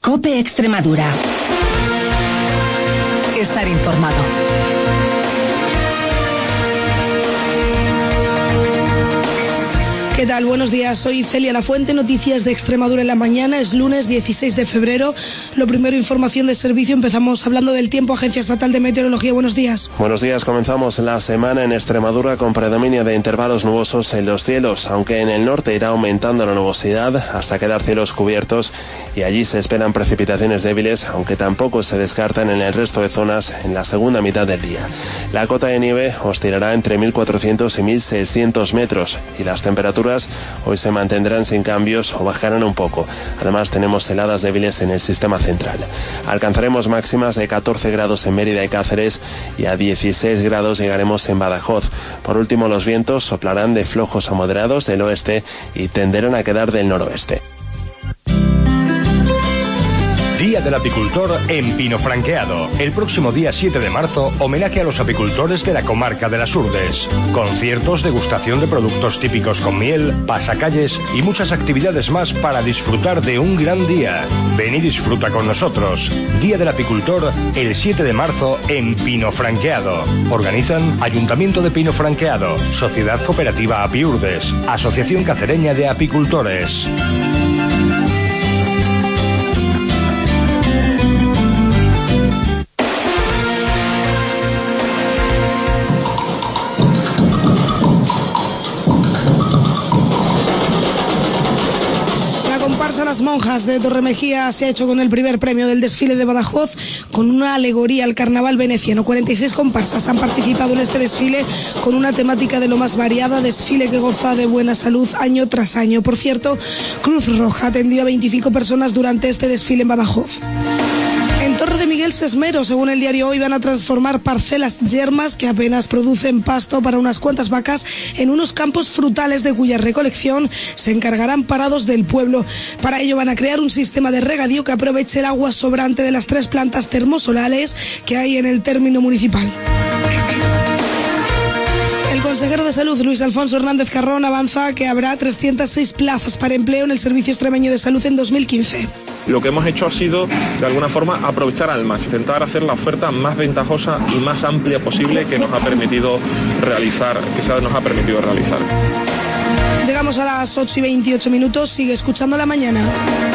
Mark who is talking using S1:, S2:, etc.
S1: COPE Extremadura. Estar informado.
S2: ¿Qué tal? Buenos días, soy Celia Lafuente, noticias de Extremadura en la mañana, es lunes 16 de febrero. Lo primero, información de servicio, empezamos hablando del tiempo, Agencia Estatal de Meteorología, buenos días.
S3: Buenos días, comenzamos la semana en Extremadura con predominio de intervalos nubosos en los cielos, aunque en el norte irá aumentando la nubosidad hasta quedar cielos cubiertos y allí se esperan precipitaciones débiles, aunque tampoco se descartan en el resto de zonas en la segunda mitad del día. La cota de nieve oscilará entre 1.400 y 1.600 metros y las temperaturas hoy se mantendrán sin cambios o bajarán un poco. Además tenemos heladas débiles en el sistema central. Alcanzaremos máximas de 14 grados en Mérida y Cáceres y a 16 grados llegaremos en Badajoz. Por último, los vientos soplarán de flojos a moderados del oeste y tenderán a quedar del noroeste.
S4: Día del Apicultor en Pino Franqueado. El próximo día 7 de marzo, homenaje a los apicultores de la comarca de las Urdes. Conciertos, degustación de productos típicos con miel, pasacalles y muchas actividades más para disfrutar de un gran día. Ven y disfruta con nosotros. Día del Apicultor el 7 de marzo en Pino Franqueado. Organizan Ayuntamiento de Pino Franqueado, Sociedad Cooperativa Apiurdes, Asociación Cacereña de Apicultores.
S2: Las Monjas de Torremejía se ha hecho con el primer premio del desfile de Badajoz con una alegoría al carnaval veneciano. 46 comparsas han participado en este desfile con una temática de lo más variada, desfile que goza de buena salud año tras año. Por cierto, Cruz Roja atendió a 25 personas durante este desfile en Badajoz. En Torre de Miguel Sesmero, según el diario Hoy, van a transformar parcelas yermas que apenas producen pasto para unas cuantas vacas en unos campos frutales de cuya recolección se encargarán parados del pueblo. Para ello van a crear un sistema de regadío que aproveche el agua sobrante de las 3 plantas termosolares que hay en el término municipal. El consejero de Salud, Luis Alfonso Hernández Carrón, avanza que habrá 306 plazas para empleo en el Servicio Extremeño de Salud en 2015.
S5: Lo que hemos hecho ha sido, de alguna forma, aprovechar al máximo, intentar hacer la oferta más ventajosa y más amplia posible que nos ha permitido realizar.
S2: Llegamos a las 8:28, sigue escuchando La Mañana.